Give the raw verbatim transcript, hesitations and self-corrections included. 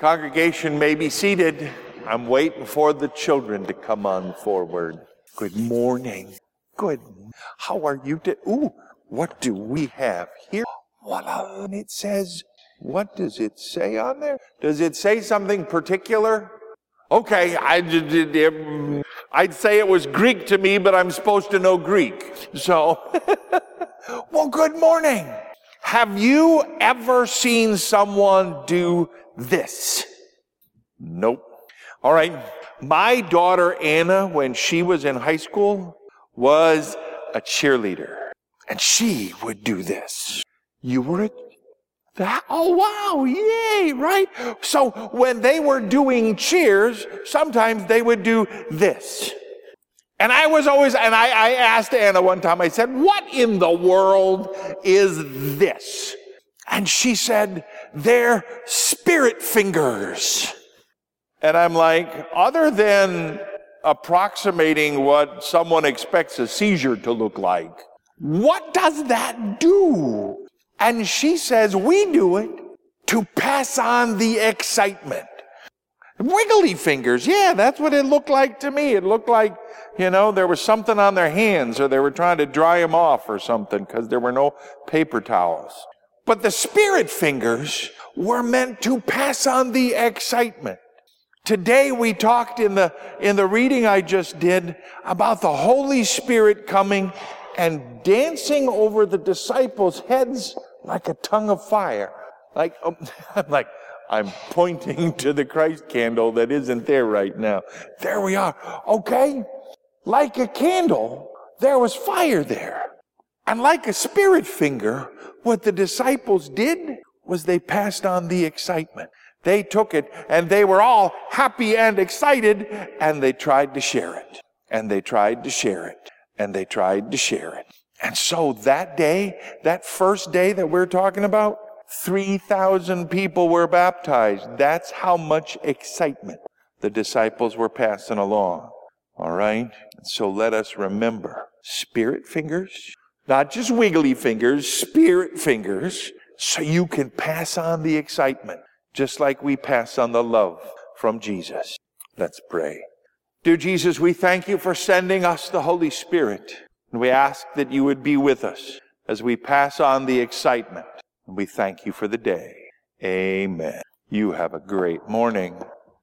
Congregation may be seated. I'm waiting for the children to come on forward. Good morning. Good. How are you? To, ooh, what do we have here? Voila. It says, what does it say on there? Does it say something particular? Okay, I, I'd say it was Greek to me, but I'm supposed to know Greek. So, well, good morning. Have you ever seen someone do this? Nope. All right. My daughter Anna, when she was in high school, was a cheerleader. And she would do this. You were a That, oh, wow, yay, right? So when they were doing cheers, sometimes they would do this. And I was always, and I, I asked Anna one time, I said, what in the world is this? And she said, they're spirit fingers. And I'm like, other than approximating what someone expects a seizure to look like, what does that do? And she says, we do it to pass on the excitement. Wiggly fingers, yeah, that's what it looked like to me. It looked like, you know, there was something on their hands or they were trying to dry them off or something because there were no paper towels. But the spirit fingers were meant to pass on the excitement. Today we talked in the, in the reading I just did about the Holy Spirit coming and dancing over the disciples' heads like a tongue of fire. Like, um, I'm like, I'm pointing to the Christ candle that isn't there right now. There we are. Okay? Like a candle, there was fire there. And like a spirit finger, what the disciples did was they passed on the excitement. They took it and they were all happy and excited and they tried to share it. And they tried to share it. And they tried to share it. And so that day, that first day that we're talking about, three thousand people were baptized. That's how much excitement the disciples were passing along. All right? So let us remember, spirit fingers, not just wiggly fingers, spirit fingers, so you can pass on the excitement, just like we pass on the love from Jesus. Let's pray. Dear Jesus, we thank you for sending us the Holy Spirit. And we ask that you would be with us as we pass on the excitement. And we thank you for the day. Amen. You have a great morning.